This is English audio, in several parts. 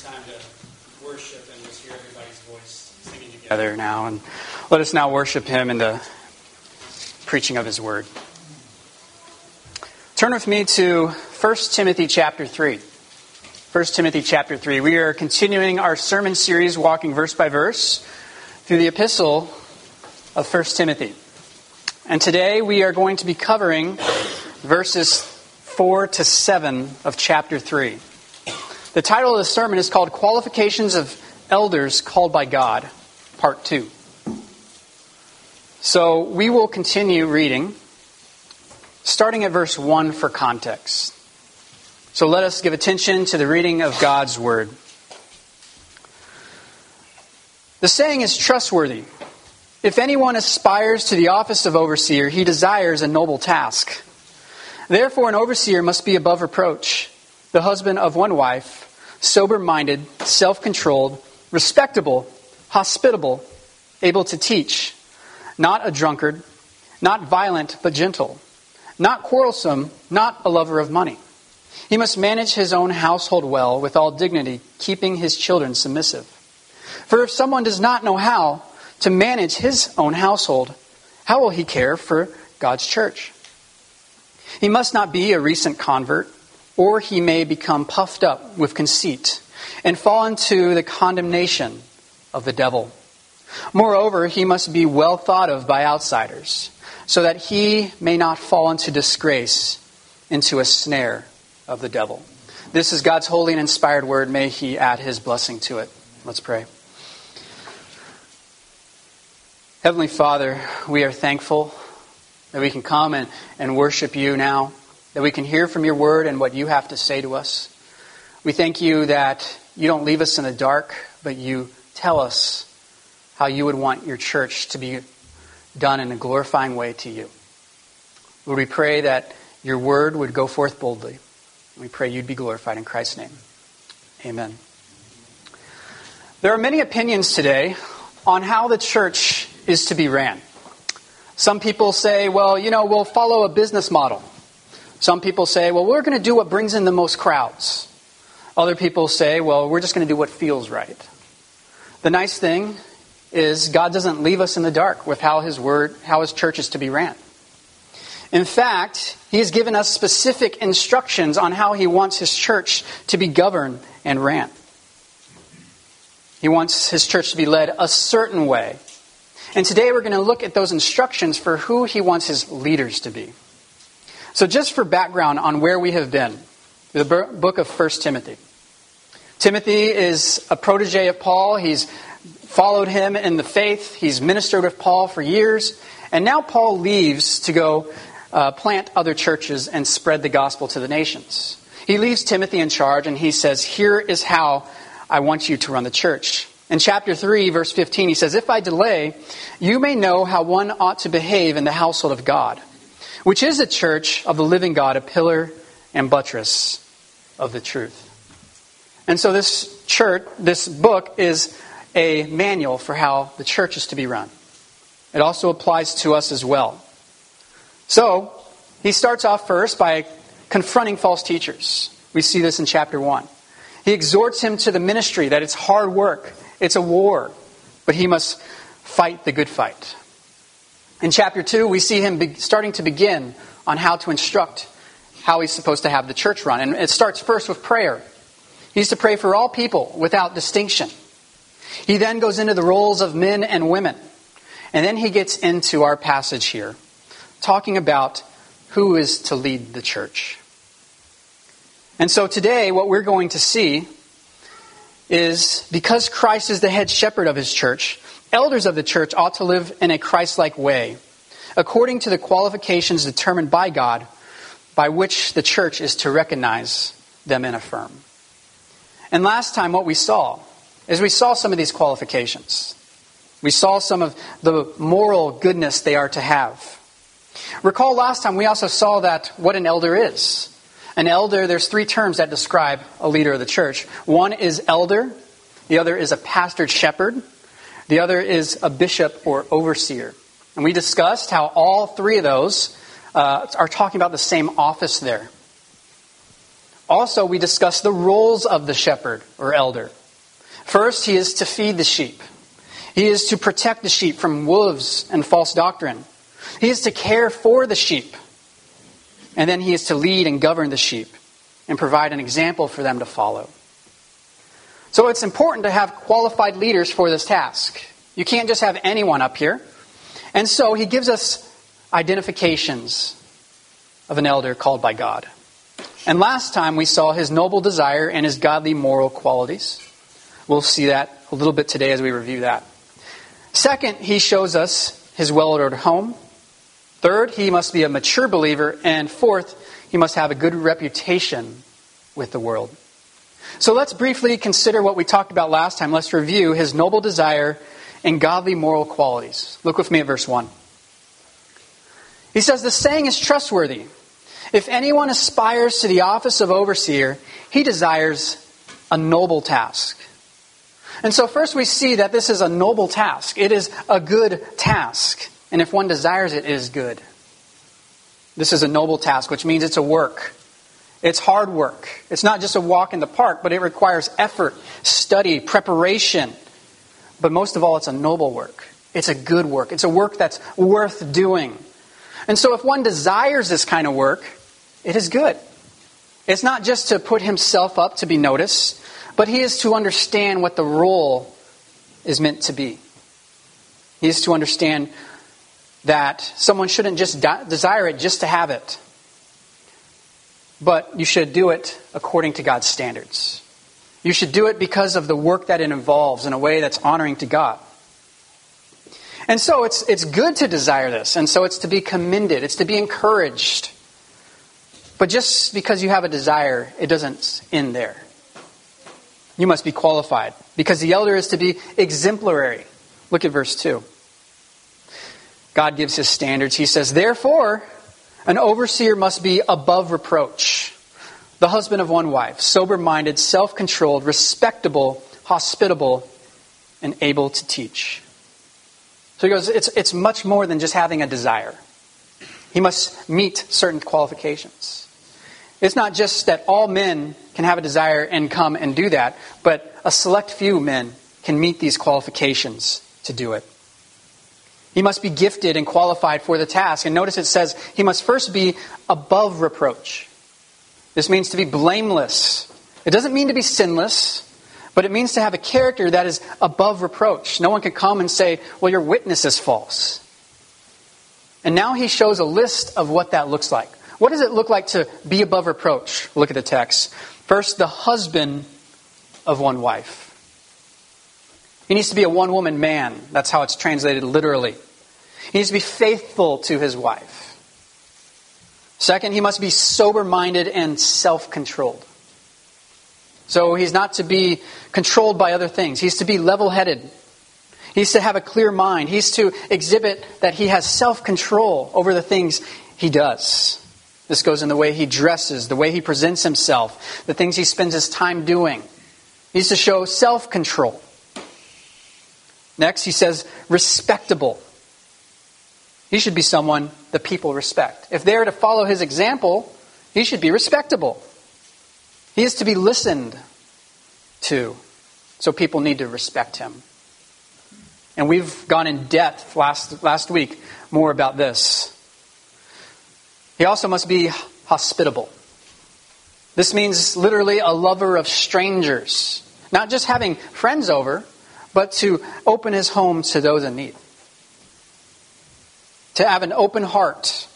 time to worship and just hear everybody's voice singing together now. And let us now worship Him in the preaching of His Word. Turn with me to 1 Timothy chapter 3. 1 Timothy chapter 3. We are continuing our sermon series, walking verse by verse, through the epistle of 1 Timothy. And today we are going to be covering verses 4 to 7 of chapter 3. The title of the sermon is called Qualifications of Elders Called by God, Part 2. So we will continue reading, starting at verse 1 for context. So let us give attention to the reading of God's Word. The saying is trustworthy. If anyone aspires to the office of overseer, he desires a noble task. Therefore, an overseer must be above reproach, the husband of one wife, sober-minded, self-controlled, respectable, hospitable, able to teach, not a drunkard, not violent but gentle, not quarrelsome, not a lover of money. He must manage his own household well with all dignity, keeping his children submissive. For if someone does not know how to manage his own household, how will he care for God's church? He must not be a recent convert, or he may become puffed up with conceit and fall into the condemnation of the devil. Moreover, he must be well thought of by outsiders, so that he may not fall into disgrace, into a snare of the devil. This is God's holy and inspired word. May He add His blessing to it. Let's pray. Heavenly Father, we are thankful that we can come and worship You now, that we can hear from Your word and what You have to say to us. We thank You that You don't leave us in the dark, but You tell us how You would want Your church to be done in a glorifying way to You. Lord, we pray that Your word would go forth boldly. We pray You'd be glorified in Christ's name. Amen. There are many opinions today on how the church is to be ran. Some people say, well, we'll follow a business model. Some people say, well, we're going to do what brings in the most crowds. Other people say, well, we're just going to do what feels right. The nice thing is God doesn't leave us in the dark with how His church is to be ran. In fact, He has given us specific instructions on how He wants His church to be governed and ran. He wants His church to be led a certain way. And today we're going to look at those instructions for who He wants His leaders to be. So just for background on where we have been, the book of 1 Timothy. Timothy is a protege of Paul. He's followed him in the faith. He's ministered with Paul for years. And now Paul leaves to go plant other churches and spread the gospel to the nations. He leaves Timothy in charge and he says, here is how I want you to run the church. In chapter 3, verse 15, he says, if I delay, you may know how one ought to behave in the household of God, which is the church of the living God, a pillar and buttress of the truth. And so this book is a manual for how the church is to be run. It also applies to us as well. So, he starts off first by confronting false teachers. We see this in chapter 1. He exhorts him to the ministry, that it's hard work, it's a war, but he must fight the good fight. In chapter 2, we see him starting to begin on how to instruct how he's supposed to have the church run. And it starts first with prayer. He's to pray for all people without distinction. He then goes into the roles of men and women. And then he gets into our passage here, talking about who is to lead the church. And so today, what we're going to see is because Christ is the head shepherd of His church, elders of the church ought to live in a Christ-like way, according to the qualifications determined by God, by which the church is to recognize them and affirm. And last time what we saw is we saw some of these qualifications. We saw some of the moral goodness they are to have. Recall last time we also saw that what an elder is. An elder, there's 3 terms that describe a leader of the church. One is elder. The other is a pastored shepherd. The other is a bishop or overseer. And we discussed how all 3 of those are talking about the same office there. Also, we discussed the roles of the shepherd or elder. First, he is to feed the sheep. He is to protect the sheep from wolves and false doctrine. He is to care for the sheep. And then he is to lead and govern the sheep and provide an example for them to follow. So it's important to have qualified leaders for this task. You can't just have anyone up here. And so he gives us identifications of an elder called by God. And last time we saw his noble desire and his godly moral qualities. We'll see that a little bit today as we review that. Second, he shows us his well-ordered home. Third, he must be a mature believer. And fourth, he must have a good reputation with the world. So let's briefly consider what we talked about last time. Let's review his noble desire and godly moral qualities. Look with me at verse 1. He says, the saying is trustworthy. If anyone aspires to the office of overseer, he desires a noble task. And so first we see that this is a noble task. It is a good task. And if one desires it, it is good. This is a noble task, which means it's a work. It's hard work. It's not just a walk in the park, but it requires effort, study, preparation. But most of all, it's a noble work. It's a good work. It's a work that's worth doing. And so if one desires this kind of work, it is good. It's not just to put himself up to be noticed, but he is to understand what the role is meant to be. He is to understand that someone shouldn't just desire it just to have it. But you should do it according to God's standards. You should do it because of the work that it involves in a way that's honoring to God. And so it's good to desire this. And so it's to be commended. It's to be encouraged. But just because you have a desire, it doesn't end there. You must be qualified. Because the elder is to be exemplary. Look at verse 2. God gives his standards. He says, therefore, an overseer must be above reproach, the husband of one wife, sober-minded, self-controlled, respectable, hospitable, and able to teach. So he goes, it's much more than just having a desire. He must meet certain qualifications. It's not just that all men can have a desire and come and do that, but a select few men can meet these qualifications to do it. He must be gifted and qualified for the task. And notice it says he must first be above reproach. This means to be blameless. It doesn't mean to be sinless, but it means to have a character that is above reproach. No one can come and say, well, your witness is false. And now he shows a list of what that looks like. What does it look like to be above reproach? Look at the text. First, the husband of one wife. He needs to be a one-woman man. That's how it's translated literally. He needs to be faithful to his wife. Second, he must be sober-minded and self-controlled. So he's not to be controlled by other things. He's to be level-headed. He's to have a clear mind. He's to exhibit that he has self-control over the things he does. This goes in the way he dresses, the way he presents himself, the things he spends his time doing. He's to show self-control. Next, he says, respectable. He should be someone the people respect. If they are to follow his example, he should be respectable. He is to be listened to. So people need to respect him. And we've gone in depth last week more about this. He also must be hospitable. This means literally a lover of strangers. Not just having friends over, but to open his home to those in need. To have an open heart.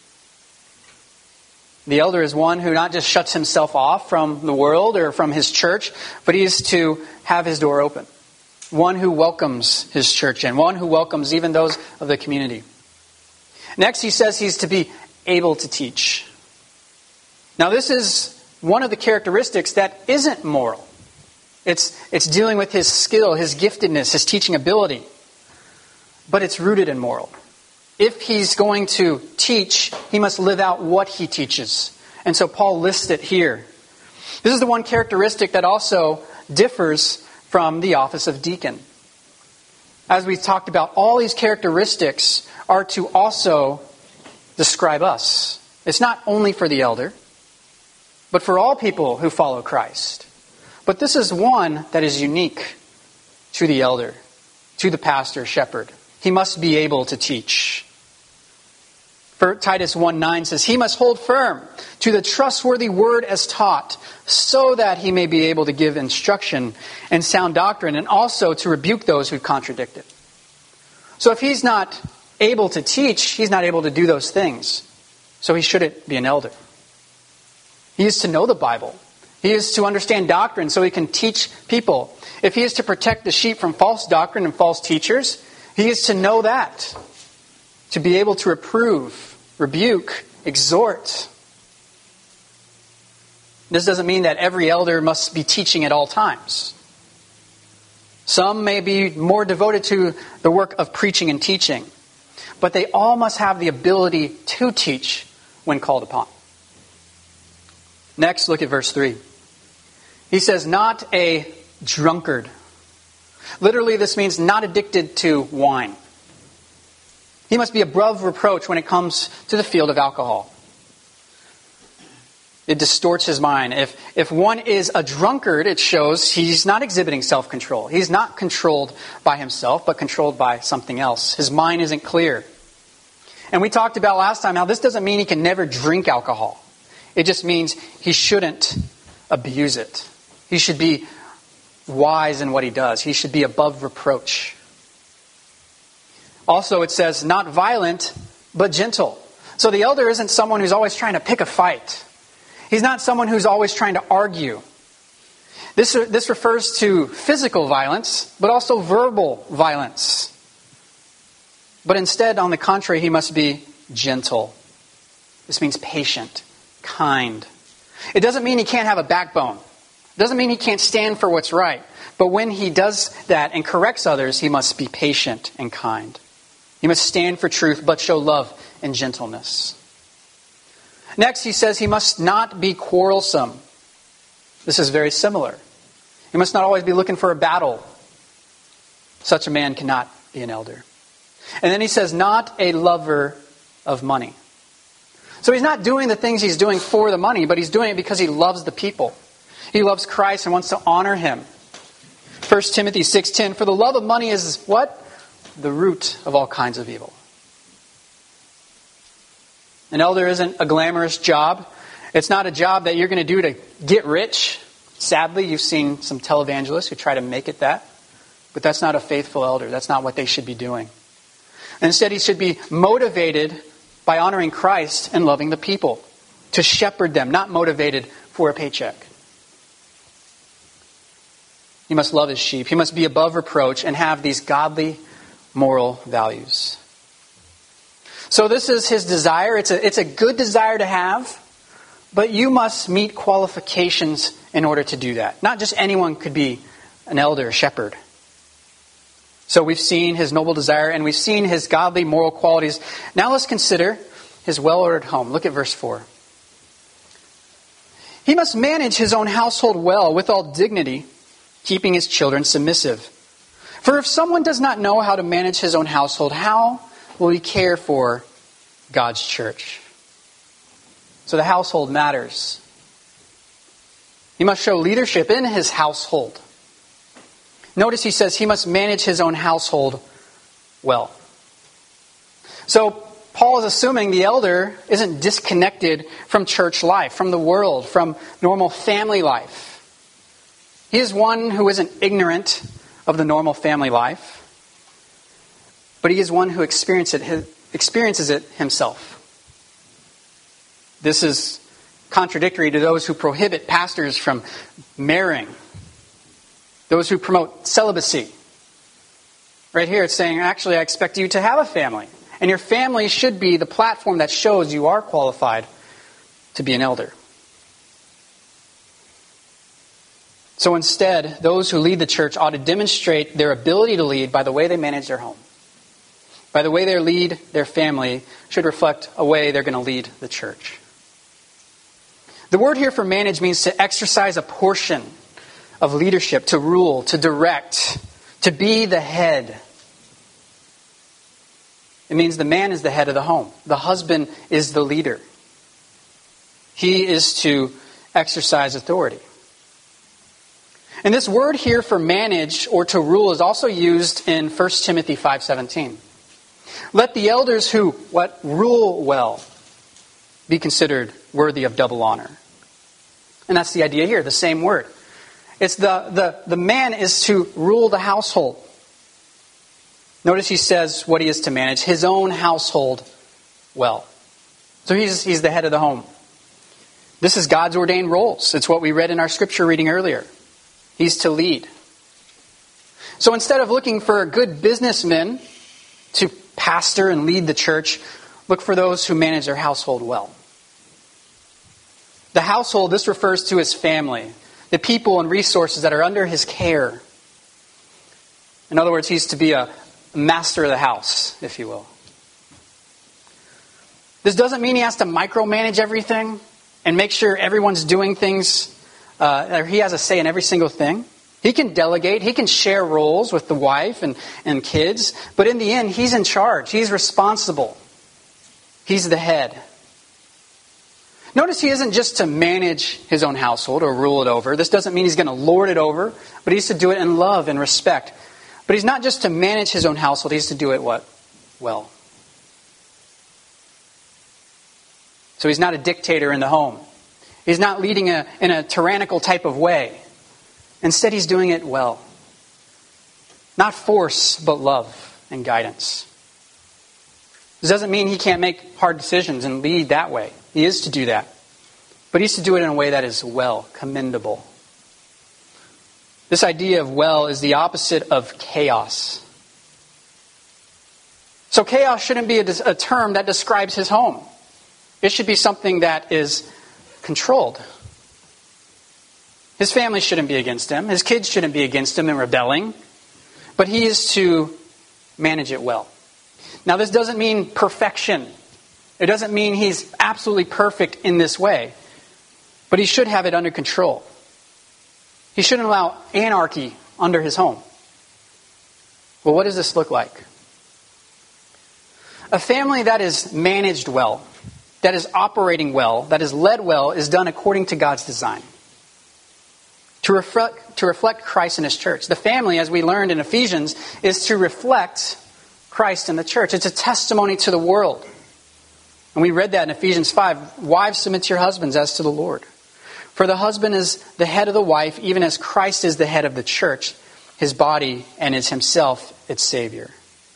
The elder is one who not just shuts himself off from the world or from his church, but he is to have his door open. One who welcomes his church in. One who welcomes even those of the community. Next, he says he's to be able to teach. Now, this is one of the characteristics that isn't moral. It's dealing with his skill, his giftedness, his teaching ability. But it's rooted in moral. If he's going to teach, he must live out what he teaches. And so Paul lists it here. This is the one characteristic that also differs from the office of deacon. As we talked about, all these characteristics are to also describe us. It's not only for the elder. but for all people who follow Christ. But this is one that is unique to the elder, to the pastor, shepherd. He must be able to teach. For Titus 1:9 says, he must hold firm to the trustworthy word as taught, so that he may be able to give instruction and sound doctrine, and also to rebuke those who contradict it. So if he's not able to teach, he's not able to do those things. So he shouldn't be an elder. He is to know the Bible. He is to understand doctrine so he can teach people. If he is to protect the sheep from false doctrine and false teachers, he is to know that. To be able to reprove, rebuke, exhort. This doesn't mean that every elder must be teaching at all times. Some may be more devoted to the work of preaching and teaching, but they all must have the ability to teach when called upon. Next, look at verse 3. He says, not a drunkard. Literally, this means not addicted to wine. He must be above reproach when it comes to the field of alcohol. It distorts his mind. If one is a drunkard, it shows he's not exhibiting self-control. He's not controlled by himself, but controlled by something else. His mind isn't clear. And we talked about last time how this doesn't mean he can never drink alcohol. It just means he shouldn't abuse it. He should be wise in what he does. He should be above reproach. Also, it says, not violent, but gentle. So the elder isn't someone who's always trying to pick a fight. He's not someone who's always trying to argue. This refers to physical violence, but also verbal violence. But instead, on the contrary, he must be gentle. This means patient, kind. It doesn't mean he can't have a backbone. It doesn't mean he can't stand for what's right. But when he does that and corrects others, he must be patient and kind. He must stand for truth, but show love and gentleness. Next, he says he must not be quarrelsome. This is very similar. He must not always be looking for a battle. Such a man cannot be an elder. And then he says, not a lover of money. So he's not doing the things he's doing for the money, but he's doing it because he loves the people. He loves Christ and wants to honor him. 1 Timothy 6:10, for the love of money is what? The root of all kinds of evil. An elder isn't a glamorous job. It's not a job that you're going to do to get rich. Sadly, you've seen some televangelists who try to make it that. But that's not a faithful elder. That's not what they should be doing. Instead, he should be motivated by honoring Christ and loving the people. To shepherd them, not motivated for a paycheck. He must love his sheep. He must be above reproach and have these godly moral values. So this is his desire. It's a good desire to have, but you must meet qualifications in order to do that. Not just anyone could be an elder, a shepherd. So we've seen his noble desire and we've seen his godly moral qualities. Now let's consider his well-ordered home. Look at verse 4. He must manage his own household well with all dignity, keeping his children submissive. For if someone does not know how to manage his own household, how will he care for God's church? So the household matters. He must show leadership in his household. Notice he says he must manage his own household well. So Paul is assuming the elder isn't disconnected from church life, from the world, from normal family life. He is one who isn't ignorant of the normal family life, but he is one who experiences it himself. This is contradictory to those who prohibit pastors from marrying, those who promote celibacy. Right here it's saying, actually, I expect you to have a family. And your family should be the platform that shows you are qualified to be an elder. So instead, those who lead the church ought to demonstrate their ability to lead by the way they manage their home. By the way they lead their family should reflect a way they're going to lead the church. The word here for manage means to exercise a portion of leadership, to rule, to direct, to be the head. It means the man is the head of the home. The husband is the leader. He is to exercise authority. And this word here for manage or to rule is also used in 1 Timothy 5:17. Let the elders who, rule well, be considered worthy of double honor. And that's the idea here, the same word. It's the man is to rule the household. Notice he says what he is to manage, his own household well. So he's the head of the home. This is God's ordained roles. It's what we read in our scripture reading earlier. He's to lead. So instead of looking for good businessmen to pastor and lead the church, look for those who manage their household well. The household, this refers to his family, the people and resources that are under his care. In other words, he's to be a master of the house, if you will. This doesn't mean he has to micromanage everything and make sure everyone's doing things, or he has a say in every single thing. He can delegate, he can share roles with the wife and kids, but in the end, he's in charge. He's responsible. He's the head. Notice he isn't just to manage his own household or rule it over. This doesn't mean he's going to lord it over, but he's to do it in love and respect. But he's not just to manage his own household, he's to do it what? Well. So he's not a dictator in the home. He's not leading in a tyrannical type of way. Instead, he's doing it well. Not force, but love and guidance. This doesn't mean he can't make hard decisions and lead that way. He is to do that. But he's to do it in a way that is well, commendable. This idea of well is the opposite of chaos. So chaos shouldn't be a term that describes his home. It should be something that is controlled. His family shouldn't be against him. His kids shouldn't be against him and rebelling. But he is to manage it well. Now, this doesn't mean perfection. It doesn't mean he's absolutely perfect in this way. But he should have it under control. He shouldn't allow anarchy under his home. Well, what does this look like? A family that is managed well, that is operating well, that is led well, is done according to God's design. To reflect Christ in His church. The family, as we learned in Ephesians, is to reflect Christ in the church. It's a testimony to the world. And we read that in Ephesians 5. Wives, submit to your husbands as to the Lord. For the husband is the head of the wife, even as Christ is the head of the church, His body, and is Himself its Savior.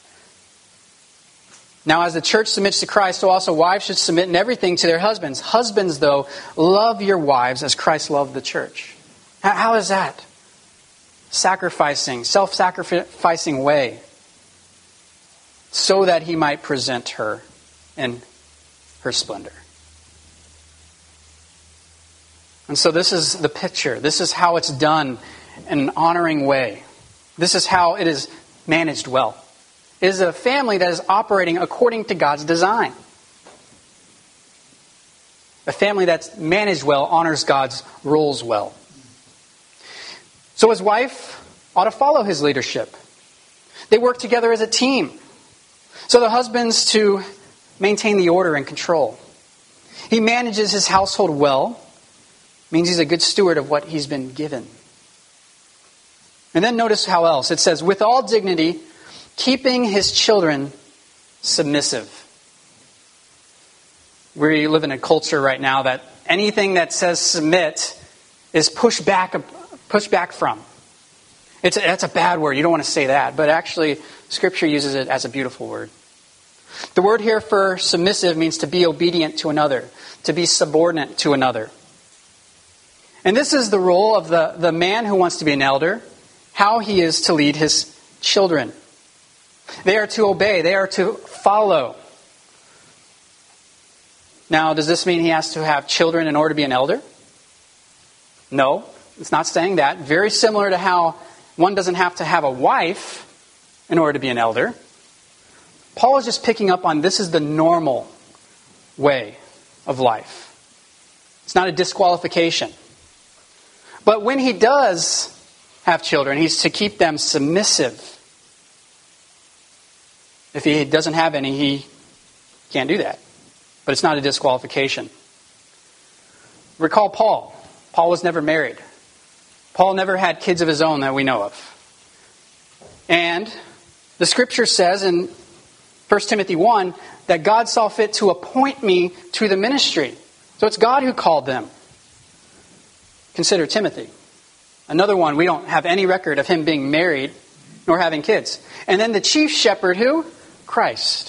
Now, as the church submits to Christ, so also wives should submit in everything to their husbands. Husbands, though, love your wives as Christ loved the church. How is that? Self-sacrificing way. So that He might present her in her splendor. And so this is the picture. This is how it's done in an honoring way. This is how it is managed well. It is a family that is operating according to God's design. A family that's managed well honors God's rules well. So his wife ought to follow his leadership. They work together as a team. So the husband's to maintain the order and control. He manages his household well. Means he's a good steward of what he's been given. And then notice how else. It says, with all dignity, keeping his children submissive. We live in a culture right now that anything that says submit is pushed back from. That's a bad word. You don't want to say that. But actually, Scripture uses it as a beautiful word. The word here for submissive means to be obedient to another, to be subordinate to another. And this is the role of the man who wants to be an elder, how he is to lead his children. They are to obey. They are to follow. Now, does this mean he has to have children in order to be an elder? No, it's not saying that. Very similar to how one doesn't have to have a wife in order to be an elder. Paul is just picking up on this is the normal way of life. It's not a disqualification. But when he does have children, he's to keep them submissive. If he doesn't have any, he can't do that. But it's not a disqualification. Recall Paul. Paul was never married. Paul never had kids of his own that we know of. And the scripture says in 1 Timothy 1 that God saw fit to appoint me to the ministry. So it's God who called them. Consider Timothy. Another one, we don't have any record of him being married nor having kids. And then the chief shepherd, who? Christ.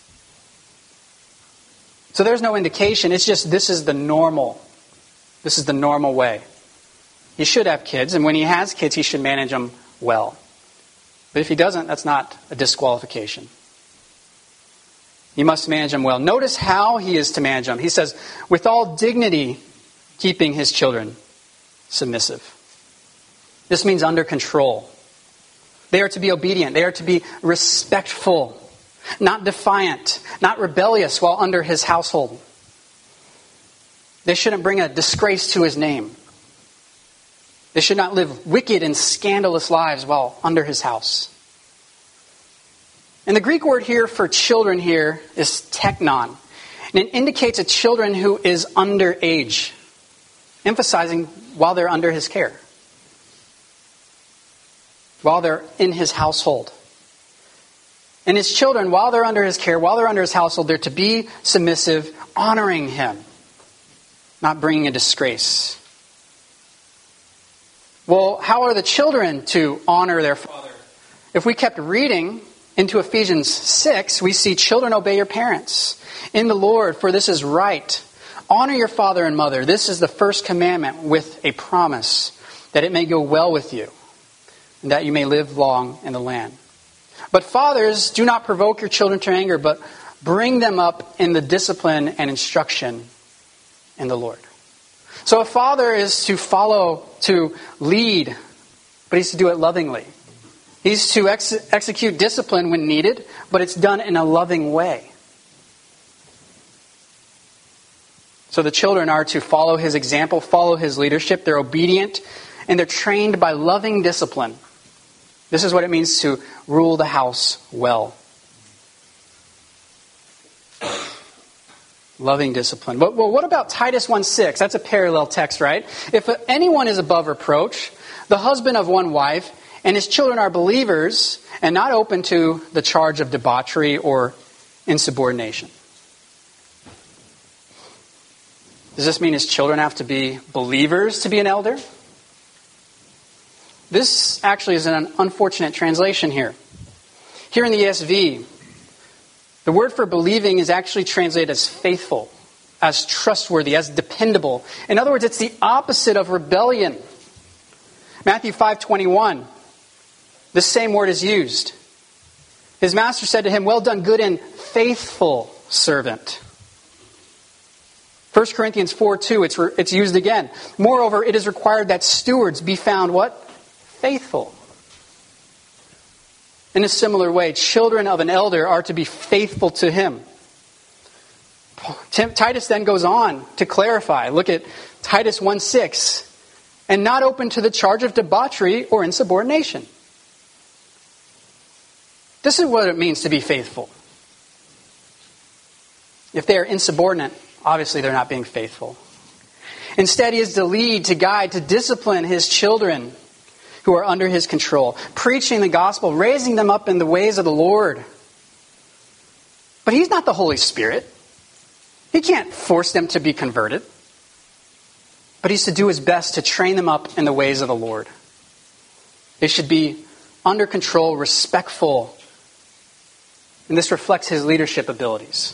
So there's no indication. It's just this is the normal. This is the normal way. He should have kids, and when he has kids, he should manage them well. But if he doesn't, that's not a disqualification. He must manage them well. Notice how he is to manage them. He says, with all dignity, keeping his children submissive. This means under control. They are to be obedient. They are to be respectful, not defiant, not rebellious while under his household. They shouldn't bring a disgrace to his name. They should not live wicked and scandalous lives while under his house. And the Greek word here for children here is teknon. And it indicates a children who is underage, emphasizing while they're under his care, while they're in his household. And his children, while they're under his care, while they're under his household, they're to be submissive, honoring him, not bringing a disgrace. Well, how are the children to honor their father? If we kept reading into Ephesians 6, we see children obey your parents in the Lord, for this is right. Honor your father and mother. This is the first commandment with a promise that it may go well with you and that you may live long in the land. But fathers, do not provoke your children to anger, but bring them up in the discipline and instruction in the Lord. So a father is to follow, to lead, but he's to do it lovingly. He's to execute discipline when needed, but it's done in a loving way. So the children are to follow his example, follow his leadership. They're obedient, and they're trained by loving discipline. This is what it means to rule the house well. Loving discipline. Well, what about Titus 1:6? That's a parallel text, right? If anyone is above reproach, the husband of one wife, and his children are believers and not open to the charge of debauchery or insubordination. Does this mean his children have to be believers to be an elder? This actually is an unfortunate translation here. Here in the ESV, the word for believing is actually translated as faithful, as trustworthy, as dependable. In other words, it's the opposite of rebellion. Matthew 5:21, the same word is used. His master said to him, "Well done, good and faithful servant." 1 Corinthians 4:2, it's used again. Moreover, it is required that stewards be found what? Faithful. In a similar way, children of an elder are to be faithful to him. Titus then goes on to clarify. Look at Titus 1:6. And not open to the charge of debauchery or insubordination. This is what it means to be faithful. If they are insubordinate, obviously they're not being faithful. Instead, he is to lead, to guide, to discipline his children who are under his control, preaching the gospel, raising them up in the ways of the Lord. But he's not the Holy Spirit. He can't force them to be converted. But he's to do his best to train them up in the ways of the Lord. They should be under control, respectful. And this reflects his leadership abilities.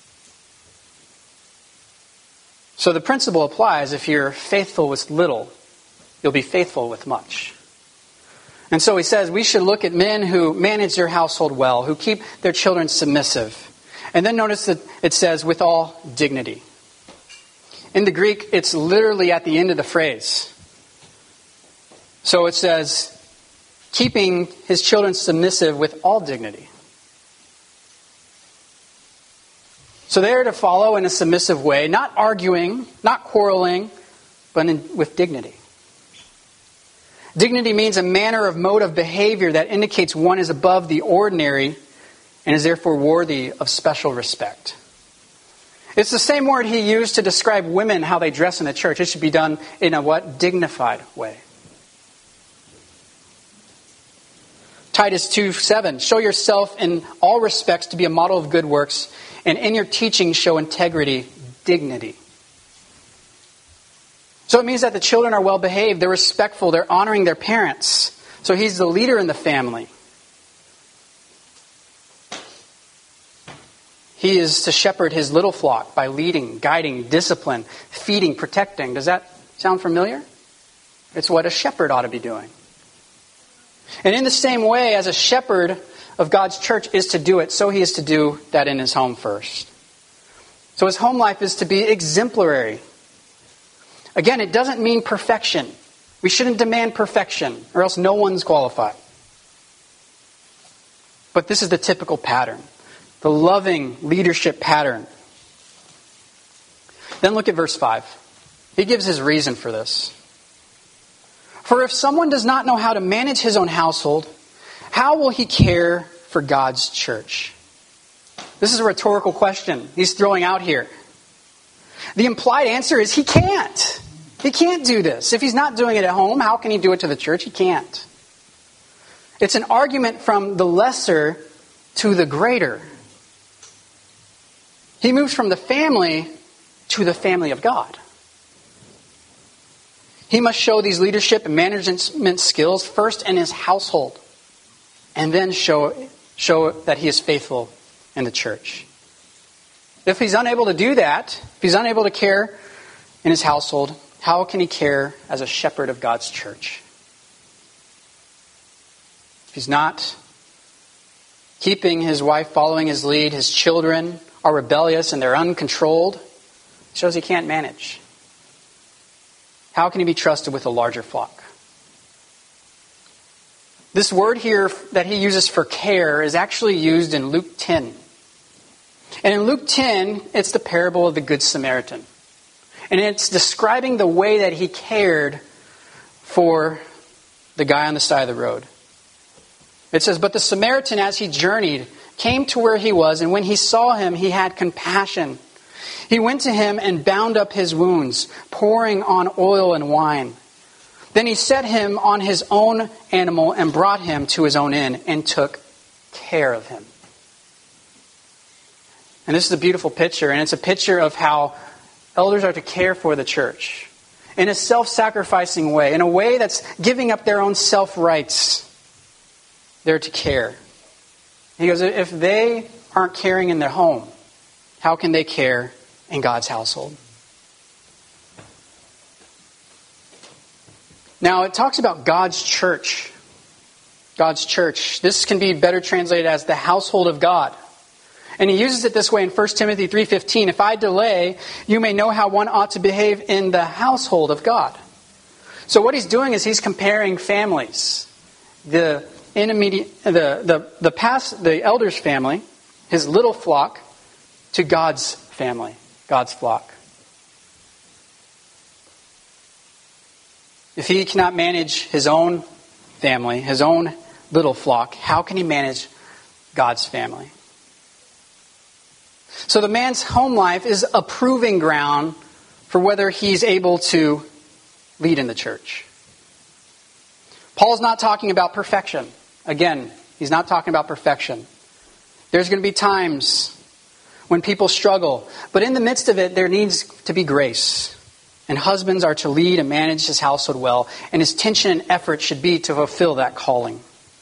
So the principle applies: if you're faithful with little, you'll be faithful with much. And so he says we should look at men who manage their household well, who keep their children submissive. And then notice that it says with all dignity. In the Greek, it's literally at the end of the phrase. So it says, keeping his children submissive with all dignity. So they are to follow in a submissive way, not arguing, not quarreling, but with dignity. Dignity means a manner of mode of behavior that indicates one is above the ordinary and is therefore worthy of special respect. It's the same word he used to describe women, how they dress in the church. It should be done in a what? Dignified way. Titus 2:7, show yourself in all respects to be a model of good works, and in your teaching show integrity, dignity. So it means that the children are well behaved, they're respectful, they're honoring their parents. So he's the leader in the family. He is to shepherd his little flock by leading, guiding, discipline, feeding, protecting. Does that sound familiar? It's what a shepherd ought to be doing. And in the same way as a shepherd of God's church is to do it, so he is to do that in his home first. So his home life is to be exemplary. Again, it doesn't mean perfection. We shouldn't demand perfection, or else no one's qualified. But this is the typical pattern. The loving leadership pattern. Then look at verse 5. He gives his reason for this. For if someone does not know how to manage his own household, how will he care for God's church? This is a rhetorical question he's throwing out here. The implied answer is he can't. He can't do this. If he's not doing it at home, how can he do it to the church? He can't. It's an argument from the lesser to the greater. He moves from the family to the family of God. He must show these leadership and management skills first in his household, and then show that he is faithful in the church. If he's unable to do that, if he's unable to care in his household, how can he care as a shepherd of God's church? If he's not keeping his wife following his lead, his children are rebellious and they're uncontrolled, it shows he can't manage. How can he be trusted with a larger flock? This word here that he uses for care is actually used in Luke 10. And in Luke 10, it's the parable of the Good Samaritan. And it's describing the way that he cared for the guy on the side of the road. It says, but the Samaritan, as he journeyed, came to where he was, and when he saw him, he had compassion. He went to him and bound up his wounds, pouring on oil and wine. Then he set him on his own animal and brought him to his own inn and took care of him. And this is a beautiful picture, and it's a picture of how elders are to care for the church in a self-sacrificing way, in a way that's giving up their own self-rights. They're to care. He goes, if they aren't caring in their home, how can they care in God's household? Now, it talks about God's church. God's church. This can be better translated as the household of God. And he uses it this way in 1 Timothy 3:15. If I delay, you may know how one ought to behave in the household of God. So what he's doing is he's comparing families. The elder's family, his little flock, to God's family, God's flock. If he cannot manage his own family, his own little flock, how can he manage God's family? So the man's home life is a proving ground for whether he's able to lead in the church. Paul's not talking about perfection. Again, he's not talking about perfection. There's going to be times when people struggle, but in the midst of it, there needs to be grace. And husbands are to lead and manage his household well, and his tension and effort should be to fulfill that calling.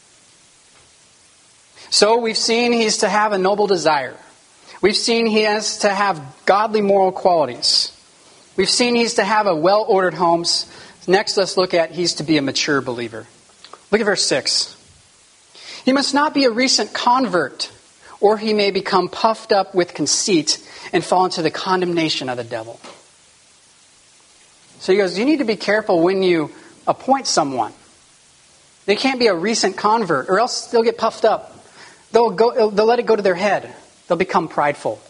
So we've seen he's to have a noble desire. We've seen he has to have godly moral qualities. We've seen he's to have a well-ordered home. Next, let's look at he's to be a mature believer. Look at verse 6. He must not be a recent convert, or he may become puffed up with conceit and fall into the condemnation of the devil. So he goes, you need to be careful when you appoint someone. They can't be a recent convert, or else they'll get puffed up. They'll let it go to their head. They'll become prideful.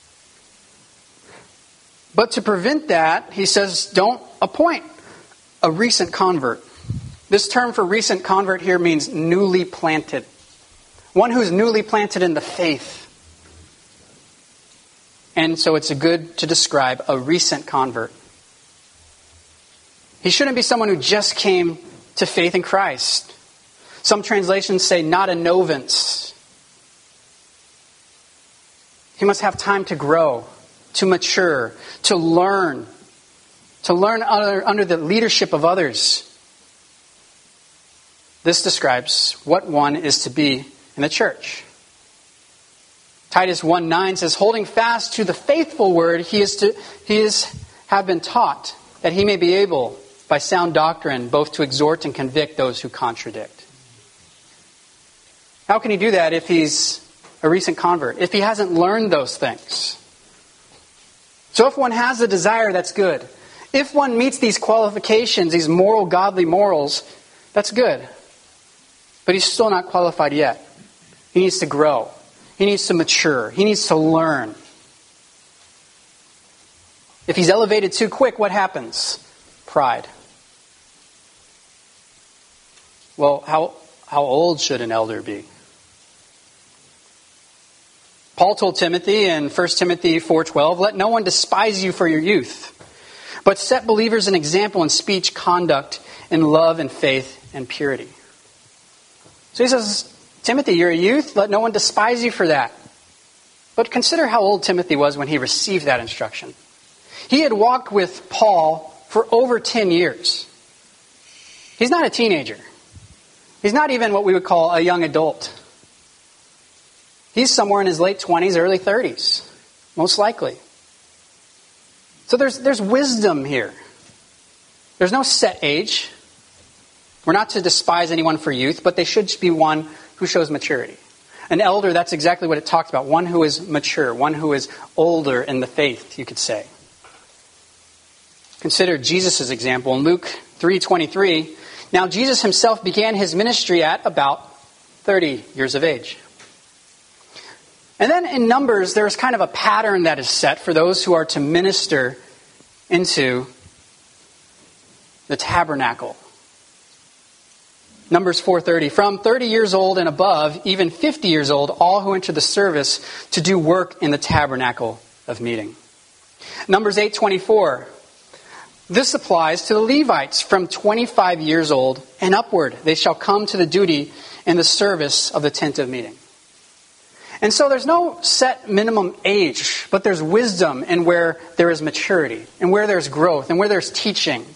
But to prevent that, he says, don't appoint a recent convert. This term for recent convert here means newly planted. One who's newly planted in the faith. And so it's good to describe a recent convert. He shouldn't be someone who just came to faith in Christ. Some translations say not a novice. He must have time to grow, to mature, to learn under the leadership of others. This describes what one is to be in the church. Titus 1:9 says, holding fast to the faithful word he have been taught, that he may be able, by sound doctrine, both to exhort and convict those who contradict. How can he do that if he's a recent convert, if he hasn't learned those things? So if one has a desire, that's good. If one meets these qualifications, these moral, godly morals, that's good. But he's still not qualified yet. He needs to grow. He needs to mature. He needs to learn. If he's elevated too quick, what happens? Pride. Well, how old should an elder be? Paul told Timothy in 1 Timothy 4:12, let no one despise you for your youth, but set believers an example in speech, conduct, in love and faith and purity. So he says, Timothy, you're a youth, let no one despise you for that. But consider how old Timothy was when he received that instruction. He had walked with Paul for over 10 years. He's not a teenager. He's not even what we would call a young adult. He's somewhere in his late 20s, early 30s, most likely. So there's wisdom here. There's no set age. We're not to despise anyone for youth, but they should be one who shows maturity. An elder, that's exactly what it talks about. One who is mature, one who is older in the faith, you could say. Consider Jesus' example in Luke 3:23. Now Jesus himself began his ministry at about 30 years of age. And then in Numbers, there's kind of a pattern that is set for those who are to minister into the tabernacle. Numbers 4:30, from 30 years old and above, even 50 years old, all who enter the service to do work in the tabernacle of meeting. Numbers 8:24, this applies to the Levites from 25 years old and upward. They shall come to the duty in the service of the tent of meeting. And so there's no set minimum age, but there's wisdom in where there is maturity, and where there's growth, and where there's teaching.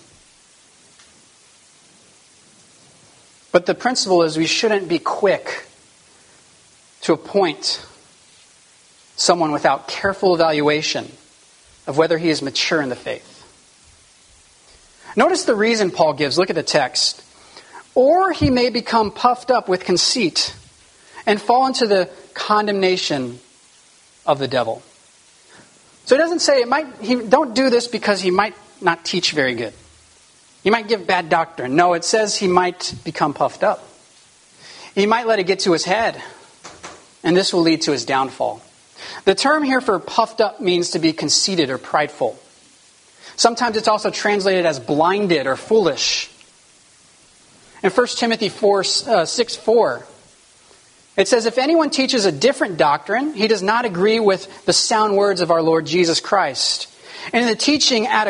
But the principle is we shouldn't be quick to appoint someone without careful evaluation of whether he is mature in the faith. Notice the reason Paul gives. Look at the text. Or he may become puffed up with conceit and fall into the condemnation of the devil. So it doesn't say don't do this because he might not teach very good. He might give bad doctrine. No, it says he might become puffed up. He might let it get to his head, and this will lead to his downfall. The term here for puffed up means to be conceited or prideful. Sometimes it's also translated as blinded or foolish. In 1 Timothy 6:4, it says, if anyone teaches a different doctrine, he does not agree with the sound words of our Lord Jesus Christ. And the teaching that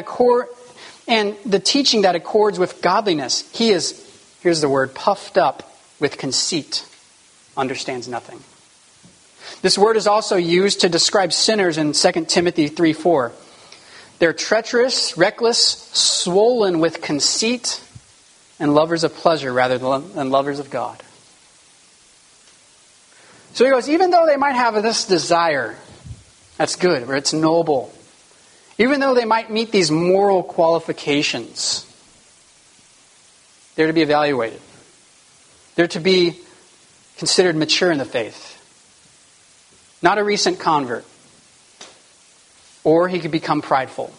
accords with godliness, he is, here's the word, puffed up with conceit, understands nothing. This word is also used to describe sinners in 2 Timothy 3:4. They're treacherous, reckless, swollen with conceit, and lovers of pleasure rather than lovers of God. So he goes, even though they might have this desire, that's good, or it's noble. Even though they might meet these moral qualifications, they're to be evaluated. They're to be considered mature in the faith. Not a recent convert. Or he could become prideful.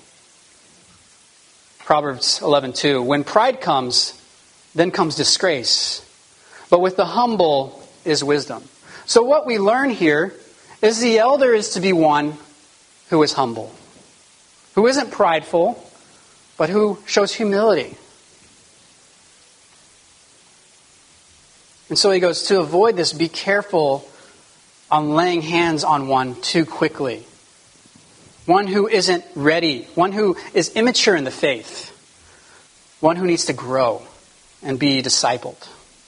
Proverbs 11:2, when pride comes, then comes disgrace. But with the humble is wisdom. So what we learn here is the elder is to be one who is humble. Who isn't prideful, but who shows humility. And so he goes, to avoid this, be careful on laying hands on one too quickly. one who isn't ready, one who is immature in the faith, one who needs to grow and be discipled.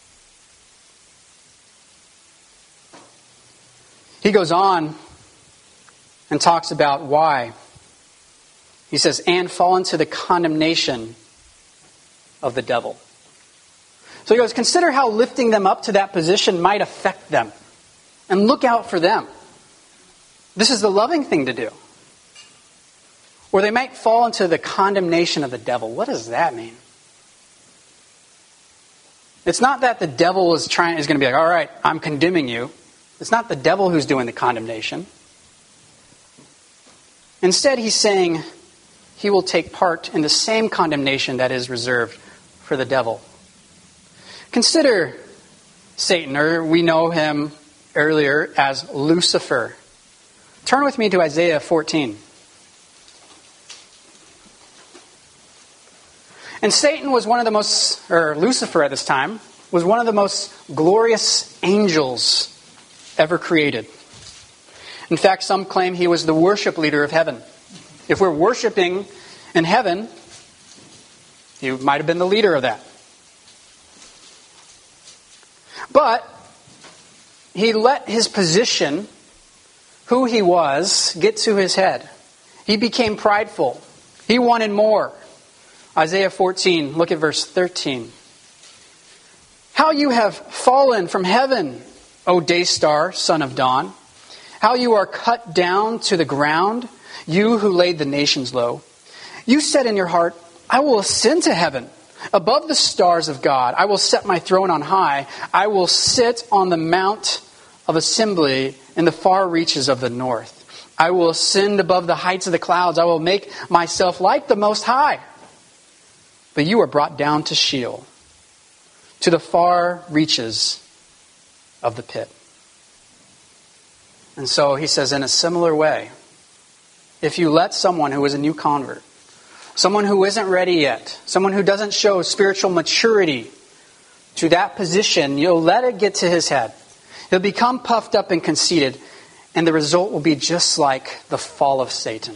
He goes on and talks about why. He says, and fall into the condemnation of the devil. So he goes, consider how lifting them up to that position might affect them. And look out for them. This is the loving thing to do. Or they might fall into the condemnation of the devil. What does that mean? It's not that the devil is going to be like, all right, I'm condemning you. It's not the devil who's doing the condemnation. Instead, he's saying he will take part in the same condemnation that is reserved for the devil. Consider Satan, or we know him earlier as Lucifer. Turn with me to Isaiah 14. And Satan was Lucifer at this time, was one of the most glorious angels ever created. In fact, some claim he was the worship leader of heaven. If we're worshiping in heaven, he might have been the leader of that. But he let his position, who he was, get to his head. He became prideful. He wanted more. Isaiah 14, look at verse 13. How you have fallen from heaven, O day star, son of dawn. How you are cut down to the ground, you who laid the nations low. You said in your heart, I will ascend to heaven. Above the stars of God, I will set my throne on high. I will sit on the mount of assembly in the far reaches of the north. I will ascend above the heights of the clouds. I will make myself like the Most High. But you are brought down to Sheol, to the far reaches of the pit. And so he says, in a similar way, if you let someone who is a new convert, someone who isn't ready yet, someone who doesn't show spiritual maturity to that position, you'll let it get to his head. He'll become puffed up and conceited, and the result will be just like the fall of Satan.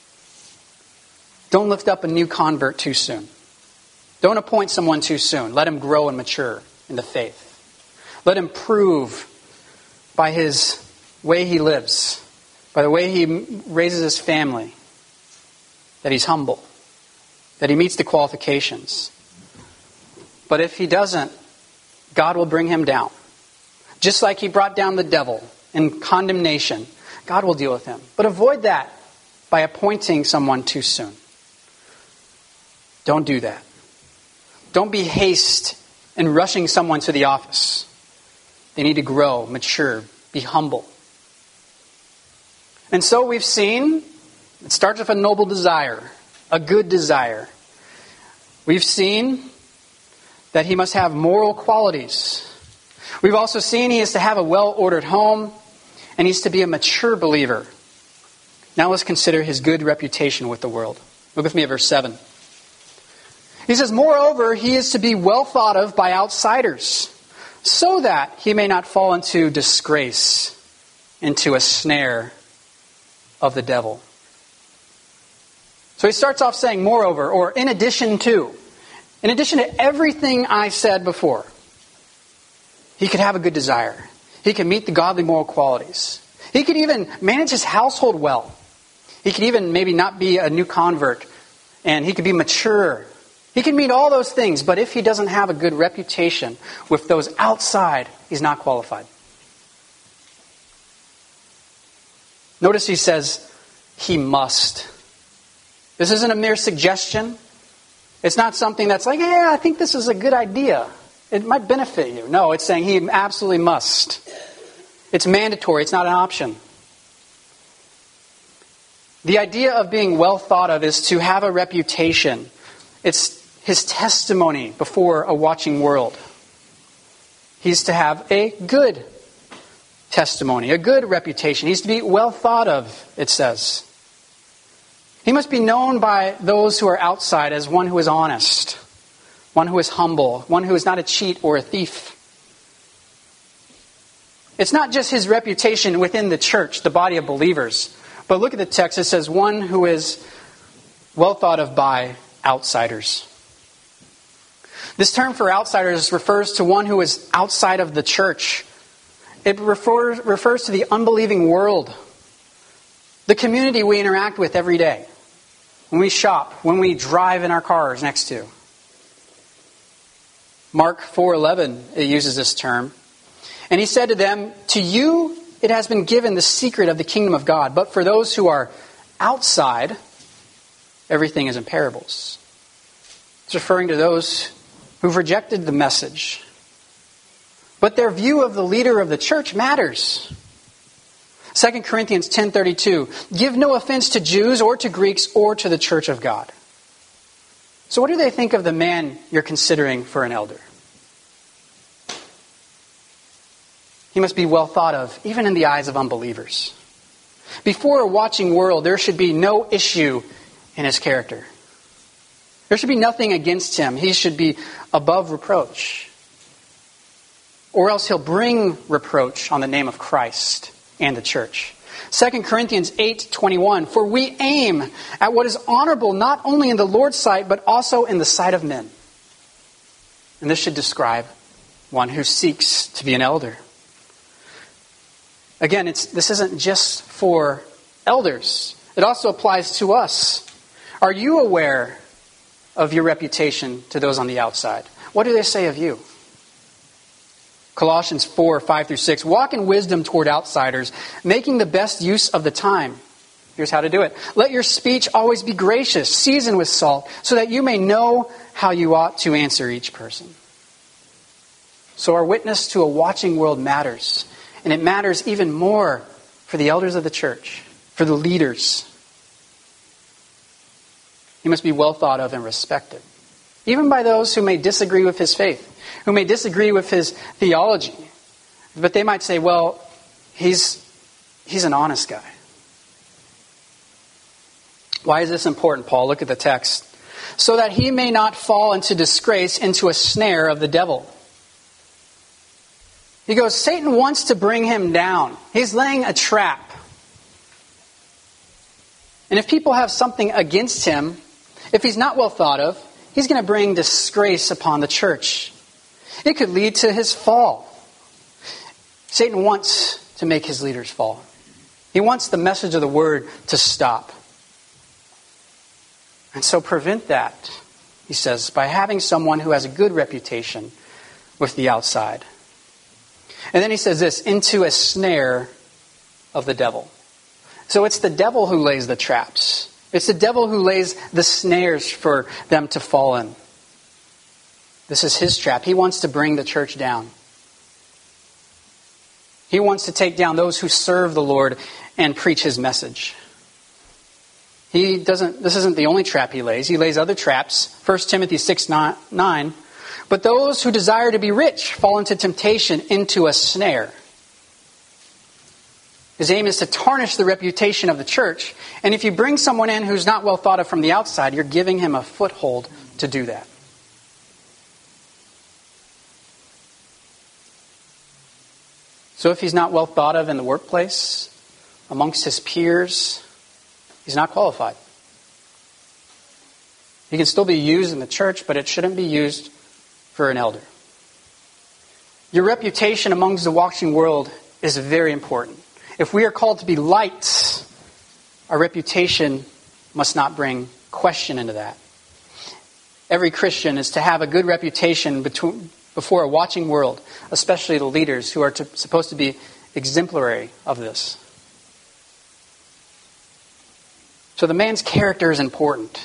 Don't lift up a new convert too soon. Don't appoint someone too soon. Let him grow and mature in the faith. Let him prove by his way he lives, by the way he raises his family, that he's humble, that he meets the qualifications. But if he doesn't, God will bring him down. Just like he brought down the devil in condemnation, God will deal with him. But avoid that by appointing someone too soon. Don't do that. Don't be hasty in rushing someone to the office. They need to grow, mature, be humble. And so we've seen, it starts with a noble desire, a good desire. We've seen that he must have moral qualities. We've also seen he is to have a well-ordered home, and he's to be a mature believer. Now let's consider his good reputation with the world. Look with me at verse 7. He says, moreover, he is to be well thought of by outsiders, so that he may not fall into disgrace, into a snare of the devil. So he starts off saying, moreover, or in addition to everything I said before, he could have a good desire. He could meet the godly moral qualities. He could even manage his household well. He could even maybe not be a new convert, and he could be mature. He can meet all those things, but if he doesn't have a good reputation with those outside, he's not qualified. Notice he says, he must. This isn't a mere suggestion. It's not something that's like, yeah, I think this is a good idea. It might benefit you. No, it's saying he absolutely must. It's mandatory. It's not an option. The idea of being well thought of is to have a reputation. It's his testimony before a watching world. He's to have a good testimony, a good reputation. He's to be well thought of, it says. He must be known by those who are outside as one who is honest, one who is humble, one who is not a cheat or a thief. It's not just his reputation within the church, the body of believers, But look at the text. It says, one who is well thought of by outsiders. This term for outsiders refers to one who is outside of the church. It refers to the unbelieving world, the community we interact with every day, when we shop, when we drive in our cars next to. Mark 4:11, it uses this term. And he said to them, to you it has been given the secret of the kingdom of God, but for those who are outside, everything is in parables. It's referring to those who've rejected the message. But their view of the leader of the church matters. 2 Corinthians 10:32, give no offense to Jews or to Greeks or to the church of God. So what do they think of the man you're considering for an elder? He must be well thought of, even in the eyes of unbelievers. Before a watching world, there should be no issue in his character. There should be nothing against him. He should be above reproach. Or else he'll bring reproach on the name of Christ and the church. 2 Corinthians 8:21, for we aim at what is honorable not only in the Lord's sight, but also in the sight of men. And this should describe one who seeks to be an elder. Again, this isn't just for elders. It also applies to us. Are you aware of your reputation to those on the outside? What do they say of you? Colossians 4:5-6, walk in wisdom toward outsiders, making the best use of the time. Here's how to do it. Let your speech always be gracious, seasoned with salt, so that you may know how you ought to answer each person. So our witness to a watching world matters. And it matters even more for the elders of the church, for the leaders. He must be well thought of and respected, even by those who may disagree with his faith, who may disagree with his theology. But they might say, well, he's an honest guy. Why is this important, Paul? Look at the text. So that he may not fall into disgrace, into a snare of the devil. He goes, Satan wants to bring him down. He's laying a trap. And if people have something against him, if he's not well thought of, he's going to bring disgrace upon the church. It could lead to his fall. Satan wants to make his leaders fall. He wants the message of the word to stop. And so prevent that, he says, by having someone who has a good reputation with the outside. And then he says this, into a snare of the devil. So it's the devil who lays the traps. It's the devil who lays the snares for them to fall in. This is his trap. He wants to bring the church down. He wants to take down those who serve the Lord and preach his message. This isn't the only trap he lays. He lays other traps. 1 Timothy 6:9. But those who desire to be rich fall into temptation, into a snare. His aim is to tarnish the reputation of the church. And if you bring someone in who's not well thought of from the outside, you're giving him a foothold to do that. So if he's not well thought of in the workplace, amongst his peers, he's not qualified. He can still be used in the church, but it shouldn't be used for an elder. Your reputation amongst the watching world is very important. If we are called to be lights, our reputation must not bring question into that. Every Christian is to have a good reputation before a watching world, especially the leaders who are supposed to be exemplary of this. So the man's character is important.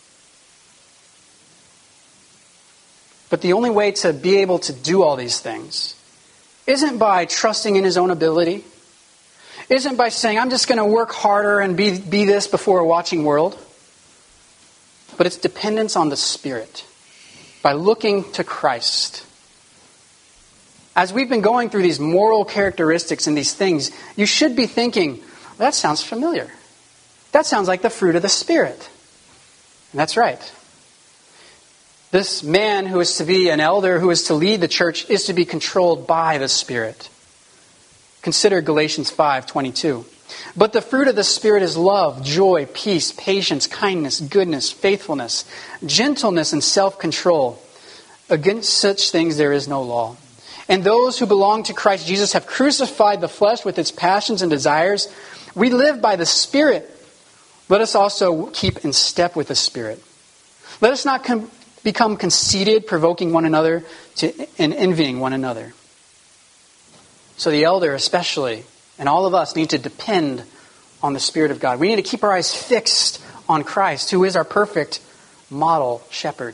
But the only way to be able to do all these things isn't by trusting in his own ability. Isn't by saying, I'm just going to work harder and be this before a watching world. But it's dependence on the Spirit. By looking to Christ. As we've been going through these moral characteristics and these things, you should be thinking, well, that sounds familiar. That sounds like the fruit of the Spirit. And that's right. This man who is to be an elder, who is to lead the church, is to be controlled by the Spirit. Consider Galatians 5:22. But the fruit of the Spirit is love, joy, peace, patience, kindness, goodness, faithfulness, gentleness, and self-control. Against such things there is no law. And those who belong to Christ Jesus have crucified the flesh with its passions and desires. We live by the Spirit. Let us also keep in step with the Spirit. Let us not become conceited, provoking one another and envying one another. So the elder especially, and all of us, need to depend on the Spirit of God. We need to keep our eyes fixed on Christ, who is our perfect model shepherd.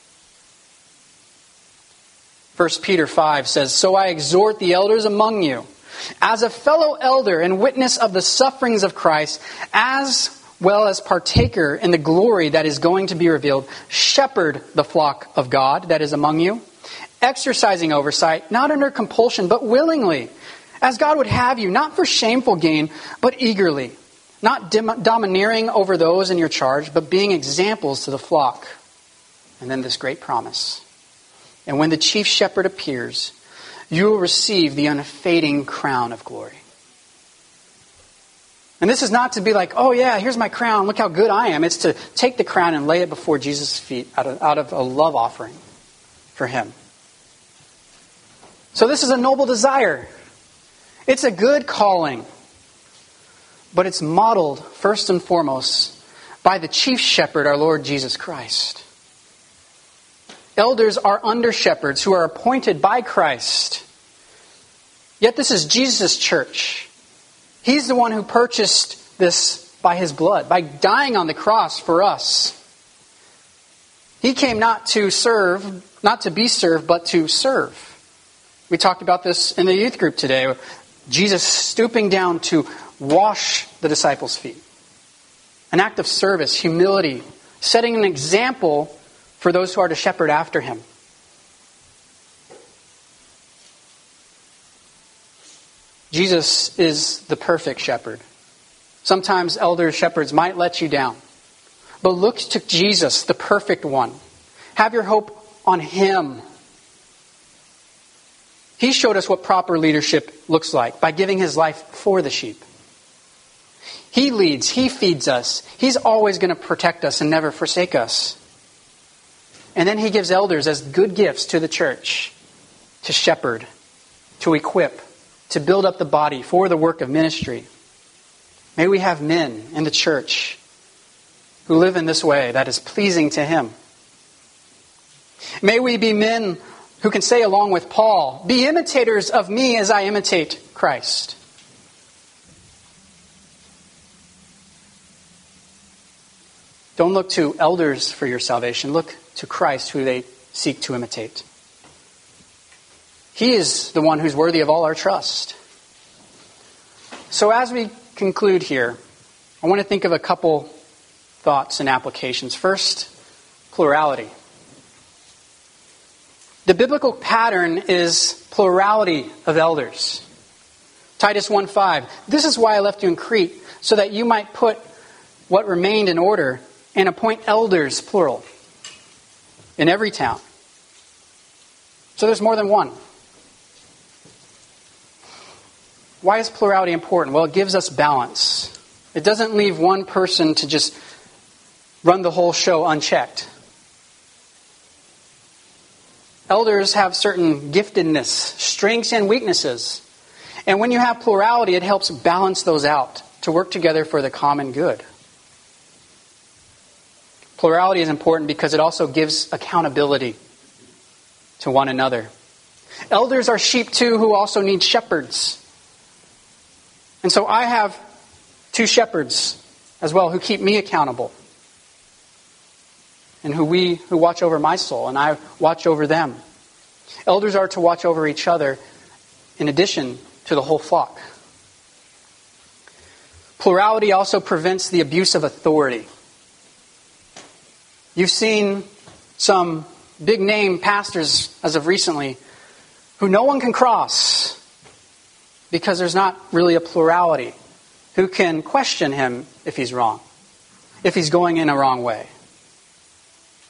1 Peter 5 says, "So I exhort the elders among you, as a fellow elder and witness of the sufferings of Christ, as well as partaker in the glory that is going to be revealed, shepherd the flock of God that is among you, exercising oversight, not under compulsion, but willingly, as God would have you, not for shameful gain, but eagerly, not domineering over those in your charge, but being examples to the flock." And then this great promise. "And when the chief shepherd appears, you will receive the unfading crown of glory." And this is not to be like, oh yeah, here's my crown, look how good I am. It's to take the crown and lay it before Jesus' feet out of a love offering for Him. So this is a noble desire. It's a good calling. But it's modeled first and foremost by the chief shepherd, our Lord Jesus Christ. Elders are under shepherds who are appointed by Christ. Yet this is Jesus' church. He's the one who purchased this by His blood, by dying on the cross for us. He came not to serve, not to be served, but to serve. We talked about this in the youth group today. Jesus stooping down to wash the disciples' feet. An act of service, humility, setting an example for those who are to shepherd after Him. Jesus is the perfect shepherd. Sometimes elder shepherds might let you down. But look to Jesus, the perfect one. Have your hope on Him. He showed us what proper leadership looks like by giving His life for the sheep. He leads. He feeds us. He's always going to protect us and never forsake us. And then He gives elders as good gifts to the church to shepherd, to equip, to build up the body for the work of ministry. May we have men in the church who live in this way that is pleasing to Him. May we be men who can say along with Paul, "Be imitators of me as I imitate Christ." Don't look to elders for your salvation. Look to Christ, who they seek to imitate. He is the one who's worthy of all our trust. So as we conclude here, I want to think of a couple thoughts and applications. First, plurality. The biblical pattern is plurality of elders. Titus 1:5, "This is why I left you in Crete, so that you might put what remained in order and appoint elders," plural, "in every town." So there's more than one. Why is plurality important? Well, it gives us balance. It doesn't leave one person to just run the whole show unchecked. Elders have certain giftedness, strengths and weaknesses. And when you have plurality, it helps balance those out to work together for the common good. Plurality is important because it also gives accountability to one another. Elders are sheep too who also need shepherds. And so I have 2 shepherds as well who keep me accountable. And who watch over my soul, and I watch over them. Elders are to watch over each other in addition to the whole flock. Plurality also prevents the abuse of authority. You've seen some big name pastors as of recently who no one can cross because there's not really a plurality who can question him if he's wrong, if he's going in a wrong way.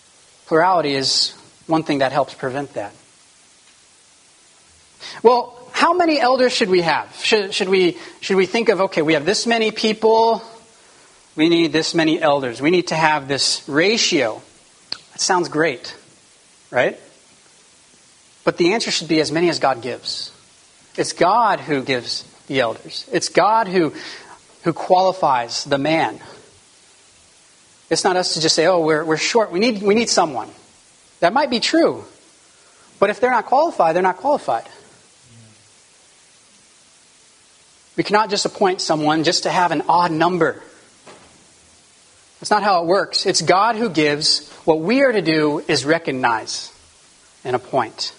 Plurality is one thing that helps prevent that. Well, how many elders should we have? Should we think of, okay, we have this many people, we need this many elders. We need to have this ratio. That sounds great, right? But the answer should be as many as God gives. It's God who gives the elders. It's God who qualifies the man. It's not us to just say, oh, we're short. We need someone. That might be true. But if they're not qualified, they're not qualified. We cannot just appoint someone just to have an odd number. That's not how it works. It's God who gives. What we are to do is recognize and appoint.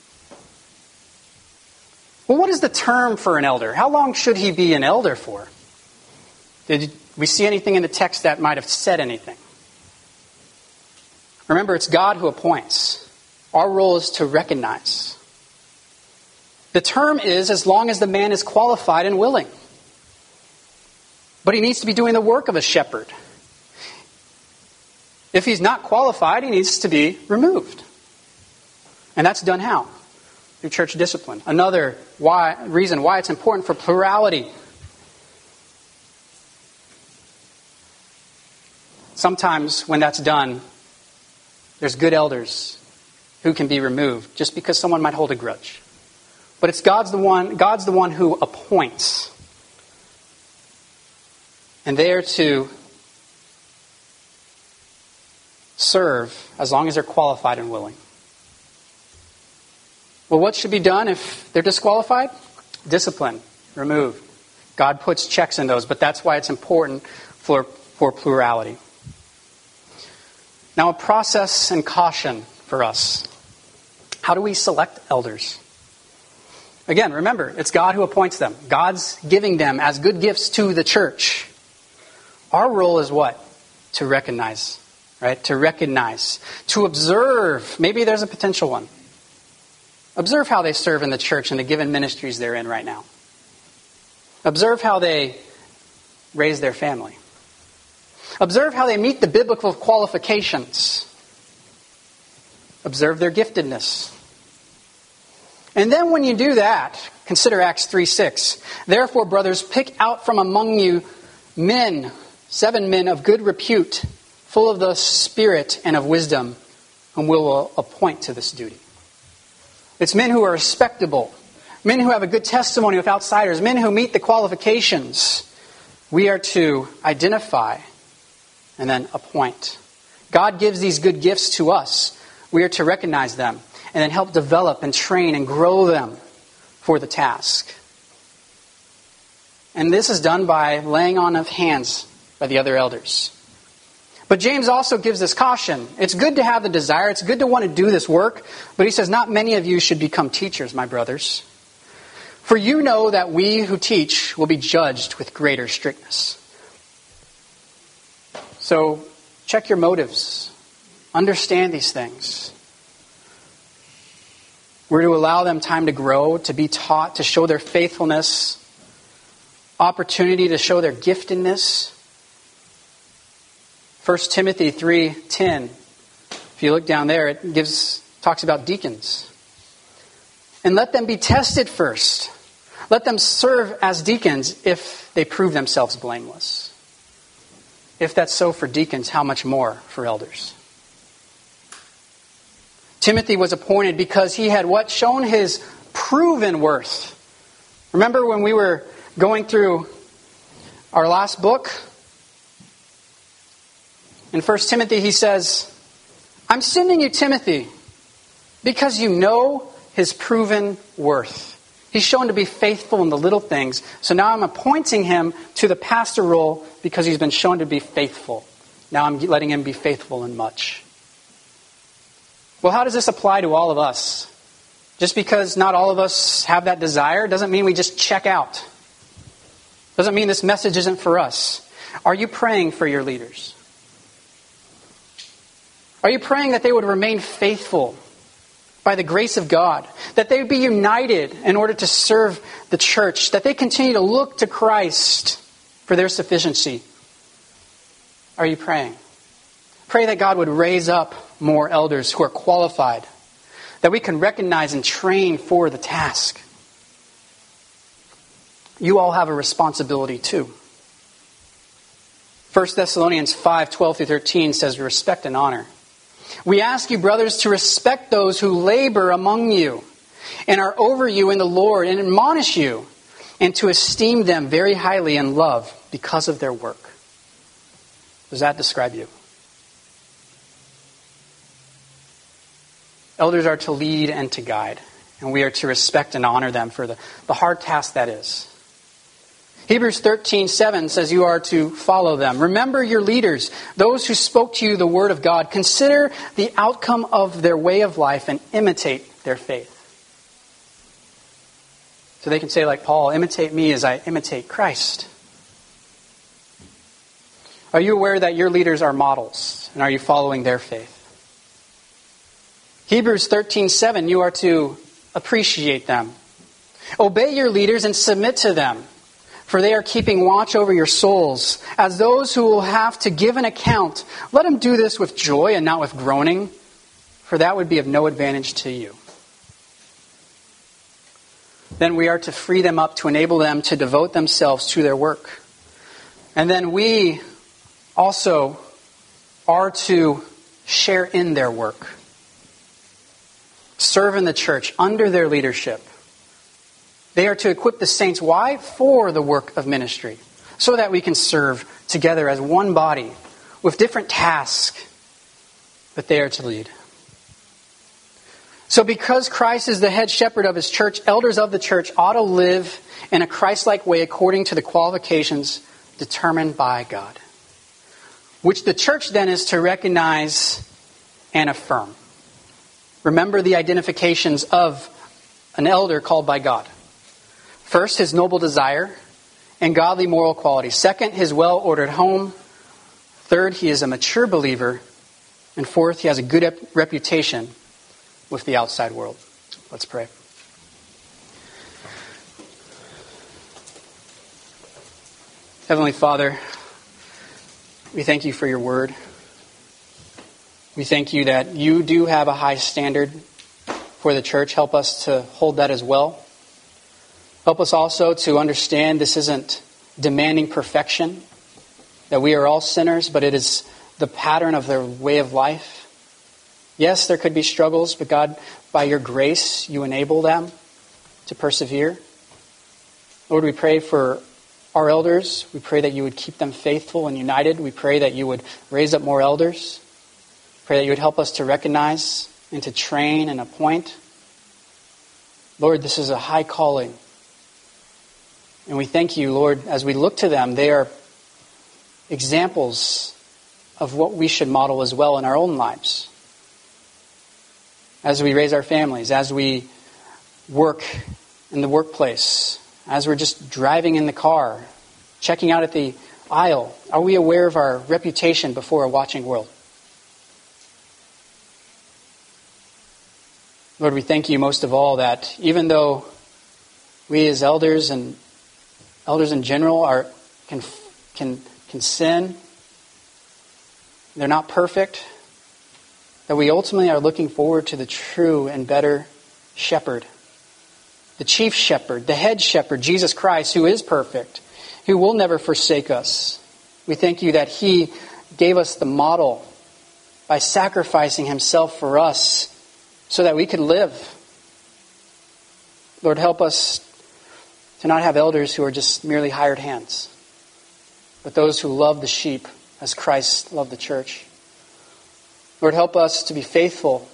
Well, what is the term for an elder? How long should he be an elder for? Did we see anything in the text that might have said anything? Remember, it's God who appoints. Our role is to recognize. The term is as long as the man is qualified and willing. But he needs to be doing the work of a shepherd. If he's not qualified, he needs to be removed. And that's done how? Through church discipline. Another reason why it's important for plurality. Sometimes when that's done, there's good elders who can be removed just because someone might hold a grudge. But it's God's the one who appoints. And they are to serve as long as they're qualified and willing. Well, what should be done if they're disqualified? Discipline, removed. God puts checks in those, but that's why it's important for plurality. Now, a process and caution for us. How do we select elders? Again, remember, it's God who appoints them. God's giving them as good gifts to the church. Our role is what? To recognize, right? To recognize. To observe. Maybe there's a potential one. Observe how they serve in the church and the given ministries they're in right now. Observe how they raise their family. Observe how they meet the biblical qualifications. Observe their giftedness. And then when you do that, consider Acts 3:6. Therefore, brothers, pick out from among you 7 men of good repute, full of the Spirit and of wisdom, whom we will appoint to this duty. It's men who are respectable, men who have a good testimony with outsiders, men who meet the qualifications. We are to identify and then appoint. God gives these good gifts to us. We are to recognize them and then help develop and train and grow them for the task. And this is done by laying on of hands by the other elders. But James also gives this caution. It's good to have the desire. It's good to want to do this work. But he says, not many of you should become teachers, my brothers. For you know that we who teach will be judged with greater strictness. So check your motives. Understand these things. We're to allow them time to grow, to be taught, to show their faithfulness, opportunity to show their giftedness. 1 Timothy 3:10. If you look down there, it talks about deacons. And let them be tested first. Let them serve as deacons if they prove themselves blameless. If that's so for deacons, how much more for elders? Timothy was appointed because he had what? Shown his proven worth. Remember when we were going through our last book? In 1 Timothy, he says, I'm sending you Timothy because you know his proven worth. He's shown to be faithful in the little things. So now I'm appointing him to the pastor role because he's been shown to be faithful. Now I'm letting him be faithful in much. Well, how does this apply to all of us? Just because not all of us have that desire doesn't mean we just check out. Doesn't mean this message isn't for us. Are you praying for your leaders? Are you praying that they would remain faithful by the grace of God? That they would be united in order to serve the church? That they continue to look to Christ for their sufficiency? Are you praying? Pray that God would raise up more elders who are qualified. That we can recognize and train for the task. you all have a responsibility too. 1 Thessalonians 5:12-13 says, respect and honor. We ask you, brothers, to respect those who labor among you and are over you in the Lord and admonish you, and to esteem them very highly in love because of their work. Does that describe you? Elders are to lead and to guide, and we are to respect and honor them for the hard task that is. Hebrews 13:7 says you are to follow them. Remember your leaders, those who spoke to you the word of God. Consider the outcome of their way of life and imitate their faith. So they can say like Paul, imitate me as I imitate Christ. Are you aware that your leaders are models? And are you following their faith? Hebrews 13:7, you are to appreciate them. Obey your leaders and submit to them, for they are keeping watch over your souls. As those who will have to give an account, let them do this with joy and not with groaning, for that would be of no advantage to you. Then we are to free them up to enable them to devote themselves to their work. And then we also are to share in their work. Serve in the church under their leadership. They are to equip the saints. Why? For the work of ministry. So that we can serve together as one body with different tasks that they are to lead. So because Christ is the head shepherd of his church, elders of the church ought to live in a Christ-like way according to the qualifications determined by God, which the church then is to recognize and affirm. Remember the identifications of an elder called by God. First, his noble desire and godly moral qualities. Second, his well-ordered home. Third, he is a mature believer. And fourth, he has a good reputation with the outside world. Let's pray. Heavenly Father, we thank you for your word. We thank you that you do have a high standard for the church. Help us to hold that as well. Help us also to understand this isn't demanding perfection, that we are all sinners, but it is the pattern of their way of life. Yes, there could be struggles, but God, by your grace, you enable them to persevere. Lord, we pray for our elders. We pray that you would keep them faithful and united. We pray that you would raise up more elders. Pray that you would help us to recognize and to train and appoint. Lord, this is a high calling. And we thank you, Lord, as we look to them, they are examples of what we should model as well in our own lives. As we raise our families, as we work in the workplace, as we're just driving in the car, checking out at the aisle, are we aware of our reputation before a watching world? Lord, we thank you most of all that even though we as elders and elders in general can sin, they're not perfect, that we ultimately are looking forward to the true and better shepherd, the chief shepherd, the head shepherd, Jesus Christ, who is perfect, who will never forsake us. We thank you that he gave us the model by sacrificing himself for us so that we could live. Lord, help us to not have elders who are just merely hired hands, but those who love the sheep as Christ loved the church. Lord, help us to be faithful.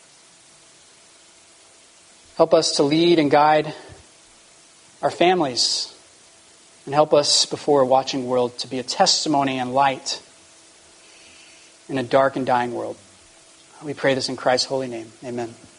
Help us to lead and guide our families. And help us before a watching world to be a testimony and light in a dark and dying world. We pray this in Christ's holy name. Amen.